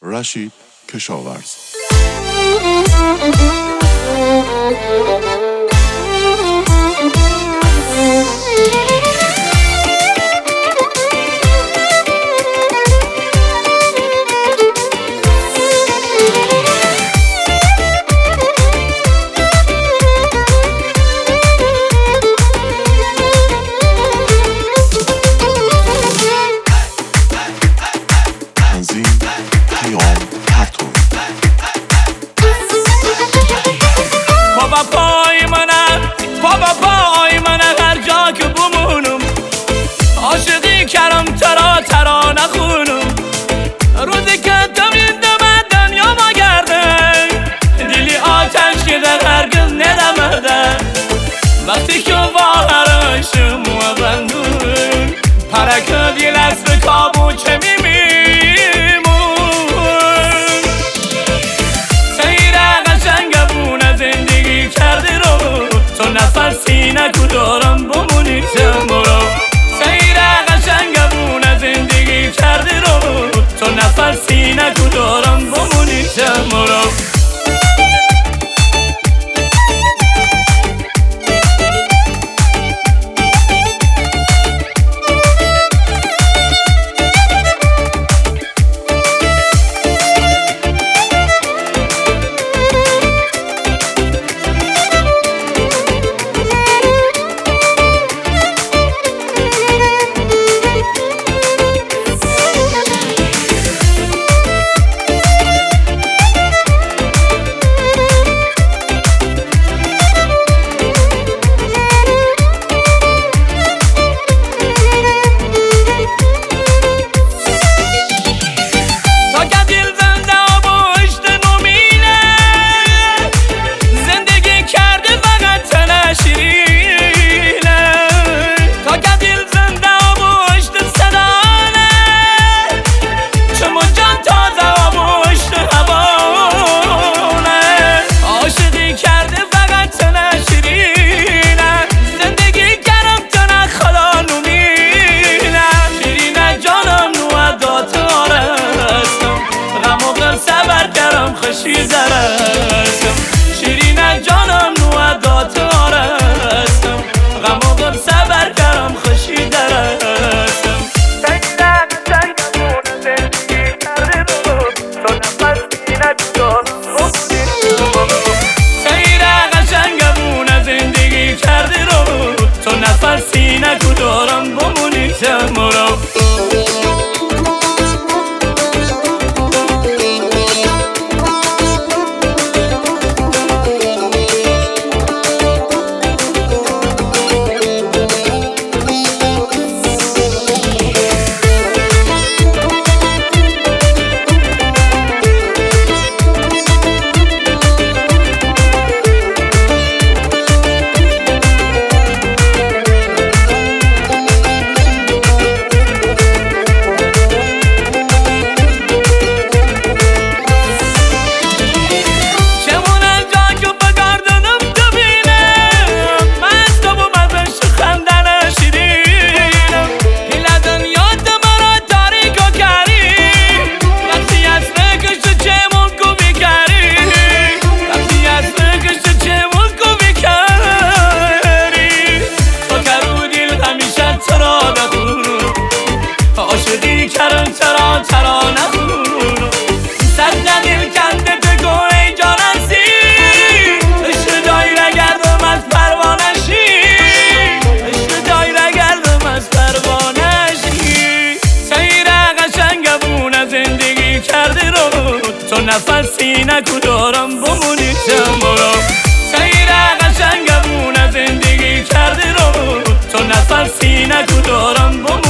رشید کشاورز. پای منه هر جا که بمونم، عاشقی کردم ترا نخونم. روزی که تو میدم دنیا ما گرده، دلی آتش که در هرگز ندمده. وقتی که واهرشم و بندون پرک دل از به کابو چه میمون. سیره قشنگ بونه زندگی کردی رو، تو نفسی نکو دارم بمونی برو. سیره قشنگ بونه زندگی کردی رو، تو نفسی نکو دارم بمونی برو. شیرین جانم نو دات آرستم، غم و غم صبر کردم خوشی درستم. سیره قشنگ بونه زندگی کردی رو، تو نفسی ندارم بمونی برو. سیره قشنگ بونه زندگی کردی رو، تو نفسی نکو دارم بمونی برو. عاشقی کردم ترا نخونم، صد دل کنده بگو ای جانسی. عشق دایره گردم از پروانشی، عشق دایره گردم از پروانشی. سیره قشنگ بونه زندگی کردی رو، تو نفسی نکو دارم بمونی برو. سیره قشنگ بونه زندگی کردی رو، تو نفسی نکو دارم بمونی